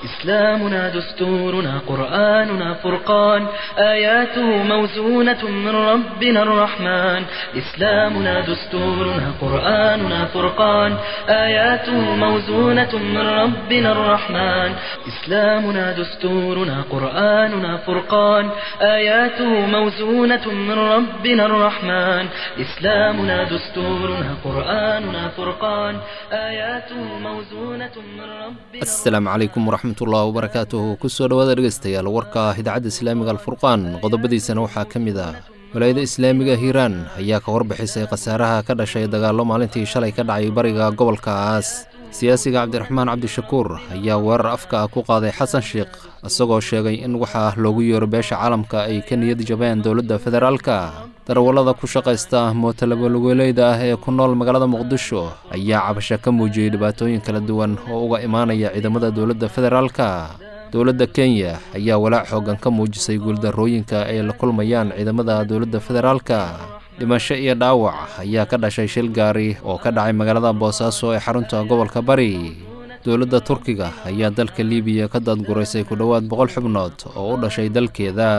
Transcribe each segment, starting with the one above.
إسلامنا دستورنا قرآننا فرقان آياته موزونة من ربنا الرحمن إسلامنا دستورنا قرآننا فرقان آياته موزونة من ربنا الرحمن إسلامنا دستورنا قرآننا فرقان آياته موزونة من ربنا الرحمن إسلامنا دستورنا قرآننا فرقان آياته موزونة من ربنا السلام عليكم ورحمة الله وبركاته kusoo dhawaada dhegeystayaal warka idaacadda islaamiga alfurqaan qodobadiisana waxaa ka mid ah walaayada islaamiga hiiraan ayaa ka warbixisay khasaaraha ka dhashay dagaallo maalintii shalay ka dhacay bariga gobolkaas siyaasiga cabdiraxmaan cabdishakuur ayaa weerar afka ku qaaday xasan sheekh isagoo sheegay in waxa loogu yeero beesha caalamka ay ka niyad jabeen dowladda federaalka darawallada ku shaqaysta mootalabolugeleyda ah ee ku nool magaalada muqdisho ayaa cabasho ka muujiyey dhibaatooyin kala duwan oo uga imaanaya ciidamada dowladda federaalka dowladda kenya ayaa walaac xoogan ka muujisay guuldarrooyinka ay la kulmayaan ciidamada dowladda federaalka dhimasho iyo dhaawac ayaa ka dhashay shil gaari oo ka dhacay magaalada boosaaso ee xarunta gobolka bari dowladda turkiga ayaa dalka liibiya ka daadguraysay ku dhowaad 100 xubnood oo u dhashay dalkeeda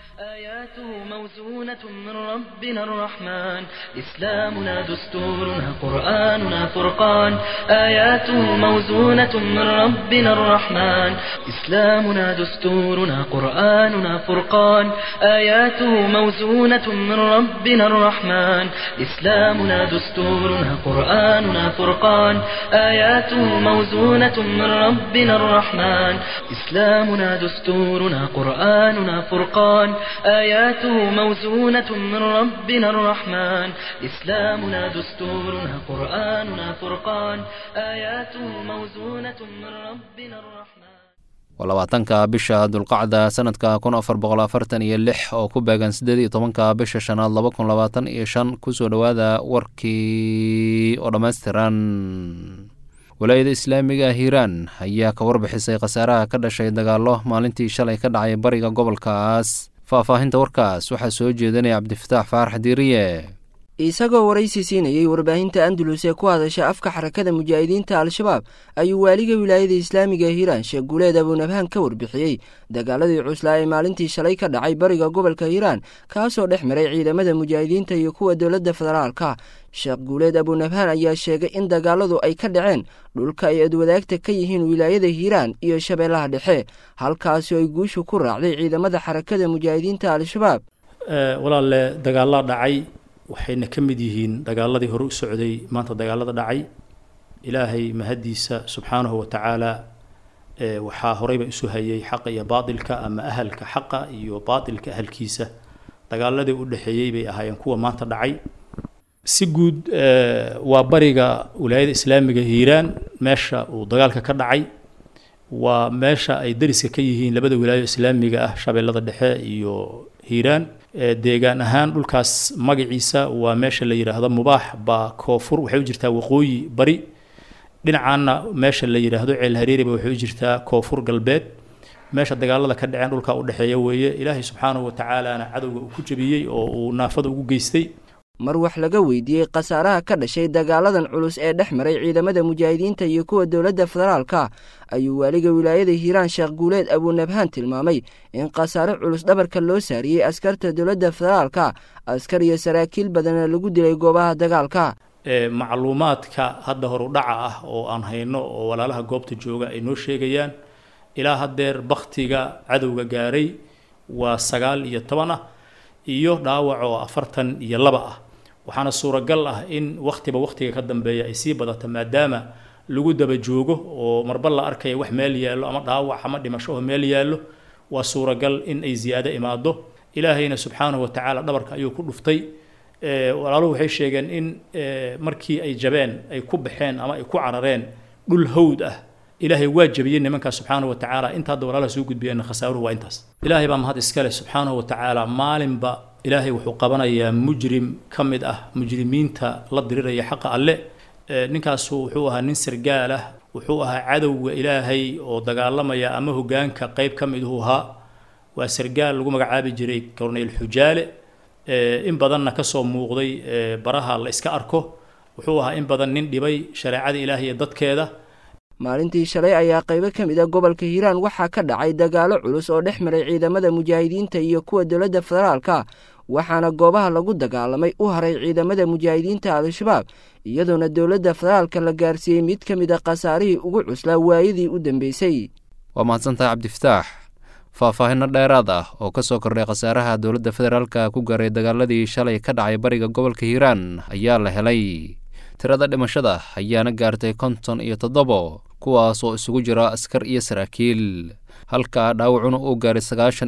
موزونة من ربنا الرحمن إسلامنا دستورنا قرآننا فرقان آياته موزونة من ربنا الرحمن إسلامنا دستورنا قرآننا فرقان آياته موزونة من ربنا الرحمن إسلامنا دستورنا قرآننا فرقان آياته موزونة من ربنا الرحمن إسلامنا دستورنا قرآننا فرقان آياته موزونة من ربنا الرحمن إسلامنا دستورنا قرآننا فرقان آياته موزونة من ربنا الرحمن walabaatanka bisha dulqacda sanadka 1446 oo ku beegan 18 bisha shanaad 2025 kusoo dhawaada warkii oo dhammaystiran walaayada islaamiga hiiraan ayaa ka warbixisay khasaaraha ka dhashay dagaallo maalintii shalay ka dhacay bariga gobolkaas faahfaahinta warkaas waxaa soo jeedinaya cabdifataax faarax diiriye isagoo waraysi siinayay warbaahinta andalus ee ku hadasha afka xarakada mujaahidiinta al-shabaab ayuu waaliga wilaayada islaamiga hiiraan sheekh guuleed abunabhaan ka warbixiyey dagaaladii cuslaa ee maalintii shalay ka dhacay bariga gobolka hiiraan kaasoo dhex maray ciidamada mujaahidiinta iyo kuwa dowladda federaalka sheekh guuleed abunabhaan ayaa sheegay in dagaaladu ay ka dhaceen dhulka ay adwadaagta ka yihiin wilaayada hiiraan iyo shabeellaha dhexe halkaasi ay guushu ku raacday ciidamada xarakada mujaahidiinta al-shabaab walaalle dagaalla dhacay waxayna ka mid yihiin dagaaladii hore u socday maanta dagaalada dhacay ilaahay mahadiisa subxaanahu wa tacaala waxaa horeyba isu hayay xaqa iyo baatilka ama ahalka xaqa iyo baatilka ahalkiisa dagaaladii u dhexeeyey bay ahaayeen kuwa maanta dhacay si guud waa bariga wilaayada islaamiga hiiraan meesha uu dagaalka ka dhacay waa meesha ay dariska ka yihiin labada wilaayo islaamiga ah shabeellada dhexe iyo hiiraan deegaan ahaan dhulkaas magaciisa waa meesha la yiraahdo mubaax ba koonfur waxay u jirtaa waqooyi bari dhinacaana meesha la yiraahdo ceel hareeriba waxay u jirtaa koonfur galbeed meesha dagaalada ka dhaceen dhulka u dhaxeeya weeye ilaahay subxaanahu wa tacaalaana cadowga uu ku jabiyey oo uu naafada ugu geystay mar wax laga weydiiyey khasaaraha ka dhashay dagaaladan culus ee dhex maray ciidamada mujaahidiinta iyo kuwa dowladda federaalka ayuu waaliga wilaayada hiiraan sheekh guuleed abunabhaan tilmaamay in khasaare culus dhabarka loo saariyey askarta dowladda federaalka askar iyo saraakiil badanna lagu dilay goobaha dagaalka macluumaadka hadda horu dhaca ah oo aan hayno oo walaalaha goobta jooga ay noo sheegayaan ilaa haddeer baktiga cadowga gaaray waa 19 ah iyo dhaawac oo 42 ah waxaana suuragal ah in waqtiga ka dambeeya ay sii badato maadaama lagu daba joogo oo marba la arkayo wax meel yaalo ama dhaawac ama dhimasho oo meel yaalo waa suuragal in ay ziyaado imaado ilaahayna subxaanahu wa tacaala dhabarka ayuu ku dhuftay walaaluhu waxay sheegeen in markii ay jabeen ay ku baxeen ama ay ku carareen dhul hawd ah ilaahay waa jabiyey nimanka subxaanahu wa tacaala inta walaalaha soo gudbiyeen khasaaruhu waa intaas ilaahay baa mahad iskale subxaanahu wa tacaala maalinba ilaahay wuxuu qabanayaa mujrim ka mid ah mujrimiinta la diriraya xaqa alle ninkaas wuxuu ahaa nin sargaal ah wuxuu ahaa cadowga ilaahay oo dagaalamaya ama hogaanka qayb ka mid uu ahaa waa sargaal lagu magacaabi jiray Cornel Xujaale in badanna ka soo muuqday baraha la iska arko wuxuu ahaa in badan nin dhibay shariicada ilaahay dadkeeda maalintii shalay ayaa qaybo ka mid a gobolka hiiraan waxaa ka dhacay dagaalo culus oo dhex maray ciidamada mujaahidiinta iyo kuwa dowladda federaalka waxaana goobaha lagu dagaalamay u haray ciidamada mujaahidiinta al-shabaab iyadoona dowladda federaalka la gaarsiiyey mid ka mid a khasaarihii ugu cuslaa waayadii u dambeysay. waa mahadsantahay cabdifataax. faahfaahinno dheeraad ah oo ka soo kordhay khasaaraha dowladda federaalka ku gaaray dagaaladii shalay ka dhacay bariga gobolka hiiraan ayaa la helay. tirada dhimashada ayaana gaartay 57 kuwaas oo isugu jira askar iyo saraakiil halka dhaawacuna uu gaaray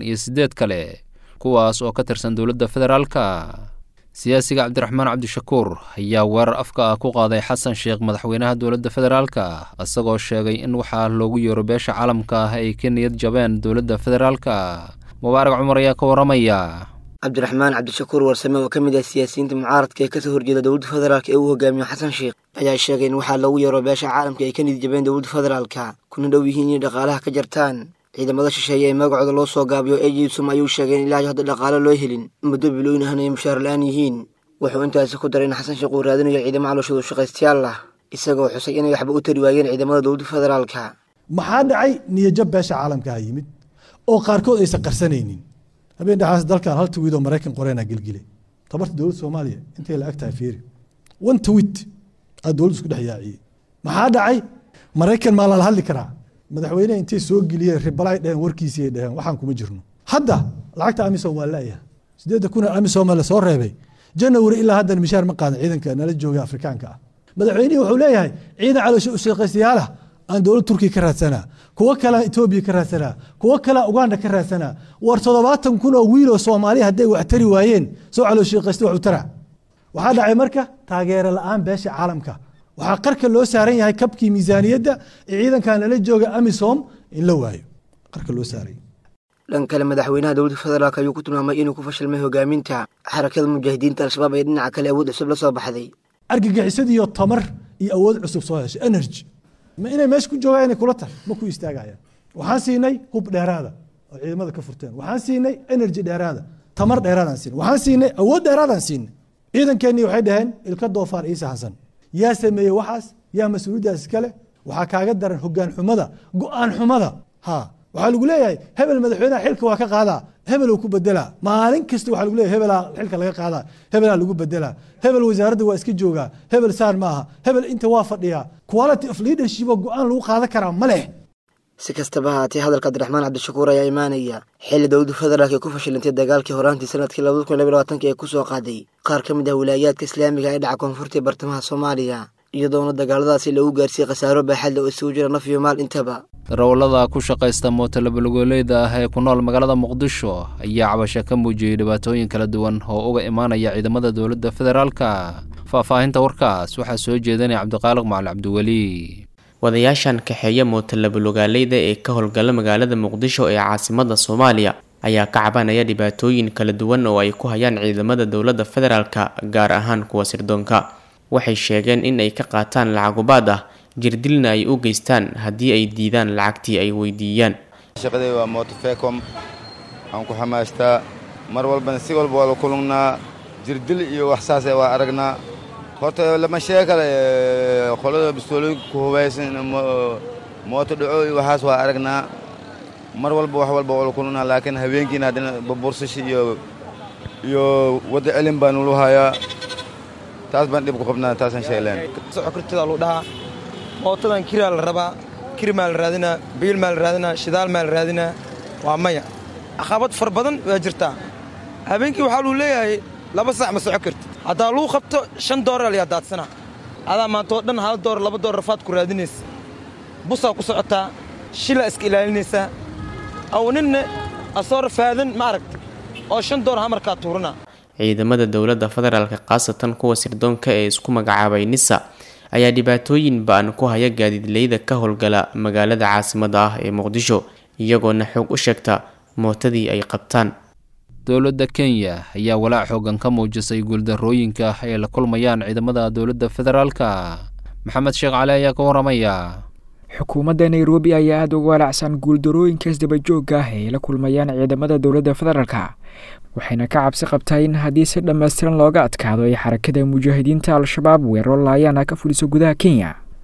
98 kale kuwaas oo ka tirsan dowladda federaalka. siyaasiga cabdiraxmaan cabdishakuur ayaa weerar afka ah ku qaaday xasan sheekh madaxweynaha dowladda federaalka isagoo sheegay in waxaa loogu yeero beesha caalamka ah ay ka niyad jabeen dowladda federaalka. mubaarak cumar ayaa ka waramaya. cabdiraxmaan cabdishakuur warsame oo ka mid ah siyaasiyiinta mucaaradka ee kasoo horjeeda dowladda federaalka ee uu hogaamiyo xasan sheekh ayaa sheegay in waxaa loogu yeero beesha caalamka ay ka niyad jabeen dowladda federaalka kuna dhow yihiin inay dhaqaalaha ka jartaan ciidamada shisheeye ee magacooda loo soo gaabiyo eejiisum ayuu sheegay in ilaa hadda dhaqaalo loo helin muddo bilooyin ahna ay mushaar la-aan yihiin. wuxuu intaasi ku daray in xasan sheekh uu raadinayo ciidamo calooshoodu shaqaystayaal ah isagoo xusay inay waxba u tari waayeen ciidamada dowladda federaalka. maxaa dhacay niyajab beesha caalamkaha yimid oo qaarkood aysan qarsanaynin. habeen dhaxaas dalkan hal tweet oo Mareykan qoreenaa gelgile tabarta dowladda Soomaaliya intay la agtahay fiiri one tweet aad dowladda isku dhex yaaciyay. maxaa dhacay Mareykan ma la hadli karaa madaxweyne intay soo geliyeen ribalay dheen warkiisii ay dhaheen waxaan kuma jirno. hadda lacagta amisom waa laayahay 8,000 amisom la soo reebay January ilaa hadda mishaar ma qaadan ciidanka nala jooga Afrikaanka ah. madaxweynuhu wuxuu leeyahay ciidan caloosho u shaqaystayaal aan dowladda Turkiga ka raadsanaa kuwa kale Ethiopia ka raadsanaa kuwa kale Uganda ka raadsanaa war 70,000 oo wiil oo Soomaali haday wax tari waayeen soo caloosho shaqaysta wax u tara. waxaa dhacay marka taageero la'aan beesha caalamka waxaa qarka loo saaran yahay kabkii miisaaniyadda ciidanka nala jooga amisom in la waayo qarka loo saaray. dhanka kale madaxweynaha dowladda federaalka ayuu ku tilmaamay inuu ku fashilmay hogaaminta xarakada mujaahidiinta al-shabaab ee dhinaca kale awood cusub la soo baxday. argagixisad iyo tamar iyo awood cusub soo heshay energy ma inay meesha ku joogaan inay kula tahay ma ku istaagayaan. waxaan siinay hub dheeraada oo ciidamada ka furteen waxaan siinay energy dheeraada tamar dheeraadaan siinay waxaan siinay awood dheeraadaan siinay. ciidankeennii waxay dhaheen ilka doofaar Ciise Xasan yaa sameeyey waxaas yaa mas-uuliyaddaas kale waxaa kaaga daran hoggaan xumada go'aan xumada. waxaa lagu leeyahay hebel madaxweynaha xilka waa ka qaadaa hebel uu ku bedelaa maalin kasta waxaa lagu leeyahay hebelaa xilka laga qaadaa hebelaa lagu bedelaa hebel wasaaradda waa iska joogaa hebel saan maaha hebel inta waa fadhiyaa quality of leadership oo go'aan lagu qaadan karaa ma leh. si kastaba haatee hadalka cabdiraxmaan cabdishakuur ayaa imaanaya xilli dowladda federaalka ay ku fashilantay dagaalkii horaantii sanadkii 2022 ee ku soo qaaday qaar ka mid ah wilaayaadka islaamiga ee dhaca koonfurta ee bartamaha Soomaaliya iyadoona dagaaladaasi lagu gaarsiiyey khasaaro baaxad leh oo isugu jira naf iyo maal intaba. darawallada ku shaqaysta mootalabulgooleyda ah ee ku nool magaalada muqdisho ayaa cabasho ka muujiyey dhibaatooyin kala duwan oo uga imaanaya ciidamada dowladda federaalka. faahfaahinta warkaas waxaa soo jeedinaya cabdiqaaliq macali cabdiweli. wadayaashan kaxeeya mootalabulgaaleyda ee ka howlgala magaalada muqdisho ee caasimada Soomaaliya ayaa ka cabanaya dhibaatooyin kala duwan oo ay ku hayaan ciidamada dowladda federaalka gaar ahaan kuwa sirdoonka. waxay sheegeen in ay ka qaataan lacagubaad ah jirdilna ay u geystaan haddii ay diidaan lacagtii ay weydiiyaan. shaqadii waa mootofecom aan ku xamaastaa mar walbana si walba waa la kulannaa jirdil iyo wax saas waa aragnaa. horta lama sheeg kale qolada bistoolinka ku hubaysan mooto dhaco iyo waxaas waa aragnaa mar walba wax walba waa la kulannaa laakiin habeenkiina haddana bursashi iyo wadda celin baa nulu hayaa taas baan dhib ku qabnaa taasaan sheeleen. socokurtida lagu dhahaa mootadan kiraa la rabaa kiri maa la raadinaa biil maa la raadinaa shidaal maa la raadinaa waa maya caqabad far badan waa jirtaa. habeenkii waxaa luu leeyahay 2 saac ma soco karti haddaa luu qabto $5 layaa daadsanaa adaa maantoo dhan $1 $2 rafaad ku raadinaysa busaa ku socotaa shila iska ilaalinaysaa aw ninna asoo rafaadan ma aragta oo $5 hamarkaa tuuranaa. ciidamada dowladda federaalka khaasatan kuwa sirdoonka ee isku magacaabay NISA ayaa dhibaatooyin ba'an ku haya gaadiidleyda ka howlgala magaalada caasimada ah ee Muqdisho iyagoona xog u sheegta mootadii ay qabtaan. dowladda Kenya ayaa walaac xoogan ka muujisay guuldarrooyinka ay la kulmayaan ciidamada dowladda federaalka. maxamed sheekh cali ayaa ka waramaya. xukuumadda Nairobi ayaa aad uga walaacsan guuldarrooyinkaas daba joogga ah ee la kulmayaan ciidamada dowladda federaalka waxayna ka cabsi qabtaa in haddii si dhammaystiran looga adkaado ay xarakada mujaahidiinta al-shabaab weeraro laayaan ka fuliso gudaha Kenya.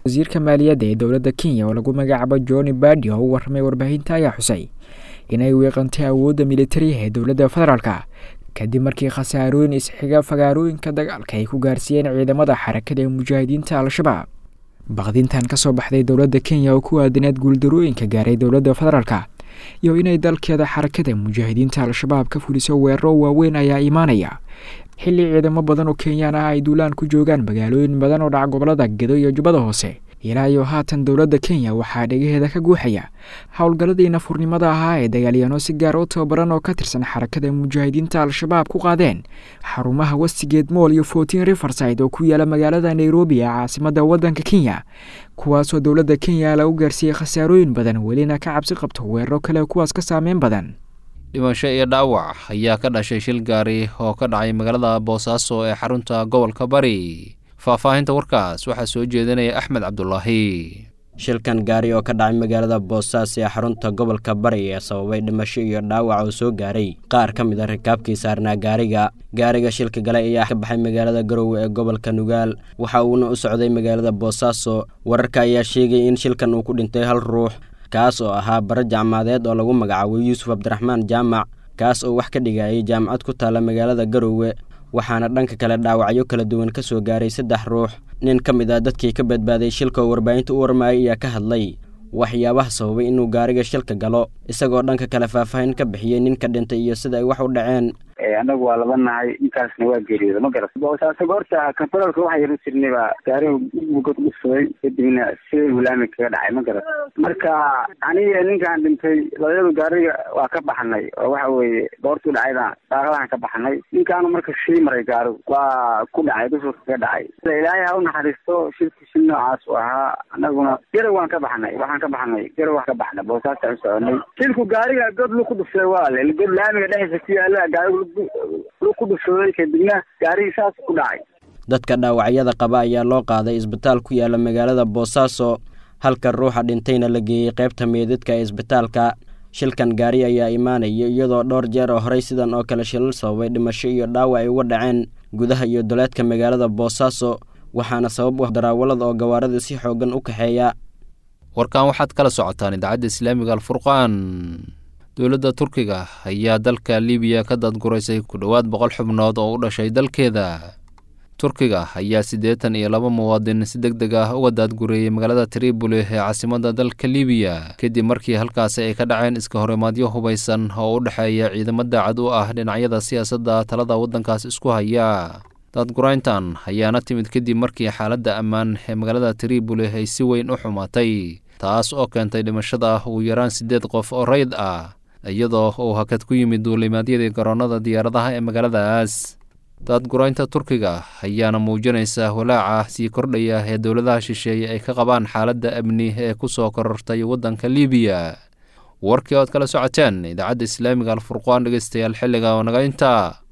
wasiirka maaliyadda ee dowladda Kenya oo lagu magacaabo John Mbadi oo u warramay warbaahinta ayaa xusay inay weeqantay awoodda militariga ee dowladda federaalka kadib markii khasaarooyin isxiga fagaarooyinka dagaalka ay ku gaarsiiyeen ciidamada xarakada mujaahidiinta al-shabaab. baqdintan ka soo baxday dowladda Kenya oo ku aadanayd guuldarooyinka gaaray dowladda federaalka iyo inay dalkeeda xarakada mujaahidiinta al-shabaab ka fuliso weeraro waaweyn ayaa imaanaya xilli ciidamo badan oo Kenyaan ah ay duulaan ku joogaan magaalooyin badan oo dhaca gobolada Gedo iyo Jubbada Hoose. ilaa iyo haatan dowladda Kenya waxaa dhegaheeda ka guuxaya howlgalladii nafurnimada ahaa ee dagaalyahanno si gaar u tababaran oo ka tirsan xarakada mujaahidiinta al-shabaab ku qaadeen xarumaha Westgate Mall iyo 14 Riverside oo ku yaala magaalada Nairobi ee caasimadda waddanka Kenya, kuwaasoo dowladda Kenya lagu gaarsiiyey khasaarooyin badan welina ka cabsi qabto weeraro kale kuwaas ka saameyn badan. dhimasho iyo dhaawac ayaa ka dhashay shil gaari oo ka dhacay magaalada Boosaaso ee xarunta gobolka Bari. faahfaahinta warkaas waxaa soo jeedinaya Axmed Cabdullaahi. shilkan gaari oo ka dhacay magaalada Boosaaso ee xarunta gobolka Bari ee sababay dhimasho iyo dhaawac oo soo gaaray qaar ka mid ah rakaabkii saarnaa gaariga shilka galay ayaa ka baxay magaalada Garowe ee gobolka Nugaal waxa uuna u socday magaalada Boosaaso. wararka ayaa sheegay in shilkan uu ku dhintay hal ruux kaas oo ahaa bara jaamacadeed oo lagu magacaabo Yuusuf Abdiraxmaan Jaamac kaas oo wax ka dhigayay jaamacad ku taala magaalada Garowe, waxaana dhanka kale dhaawacyo kala duwan ka soo gaaray 3 ruux. nin ka mid ah dadkii ka badbaaday shilka oo warbaahinta u warmayay ayaa ka hadlay waxyaabaha sababay inuu gaariga shilka galo, isagoo dhanka kale faahfaahin ka bixiyay ninka dhintay iyo sida ay wax u dhaceen. anagu waa laba nahay intaasna waa geeriyooda ma garat boosaaso goorta kantaroolka waxaa yar u jirnayba gaariga god dhufsaday kadibna sidii walaami kaga dhacay ma garat marka aniga ninkaan dhintay labadaba gaariga waa ka baxnay oo waxa weeye goortuu dhacayda daaqadahan ka baxnay ninkaanu marka shii maray gaarigu waa ku dhacay dushurka ka dhacay ilaahay ha u naxariisto shilki shil noocaas u ahaa. anaguna garow waan ka baxnay garow waan ka baxnay boosaaso u soconay shilku gaariga god lu ku dhufsaday waa god laamiga dhexdiisa ku yaala gaarigu dadka dhaawacyada qaba ayaa loo qaaday isbitaal ku yaala magaalada Boosaaso halka ruuxa dhintayna la geeyay qaybta meedadka ee isbitaalka. shilkan gaari ayaa imaanaya iyadoo dhowr jeer oo horey sidan oo kale shilal sababay dhimasho iyo dhaawac ay uga dhaceen gudaha iyo duleedka magaalada Boosaaso, waxaana sabab u ah darawalada oo gawaarida si xoogan u kaxeeya. warkan waxaad kala socotaan idaacadda Islaamiga Al-Furqaan. dowladda Turkiga ayaa dalka Liibiya ka dadguraysay ku dhawaad 100 xubnood oo u dhashay dalkeeda. Turkiga ayaa 82 muwaadin si degdeg ah uga dadgureeyay magaalada Tripoli ee caasimadda dalka Liibiya kadib markii halkaas ay ka dhaceen iska horimaadyo hubeysan oo u dhaxeeya ciidamada cad u ah dhinacyada siyaasadda talada waddankaas isku haya. dadgurayntan ayaana timid kadib markii xaaladda ammaan ee magaalada Tripoli ay si weyn u xumaatay, taas oo keentay dhimashada ugu yaraan 8 qof oo rayd ah iyadoo uu hakad ku yimid duulimaadyadii garoonada diyaaradaha ee magaaladaas. dadguraynta Turkiga ayaana muujinaysa walaaca sii kordhaya ee dowladaha shisheeye ay ka qabaan xaaladda amni ee ku soo korortay waddanka Liibiya. warkii ood kala socoteen idaacadda Islaamiga Al-Furqaan dhegeystayaal xilliga oo naga intaa.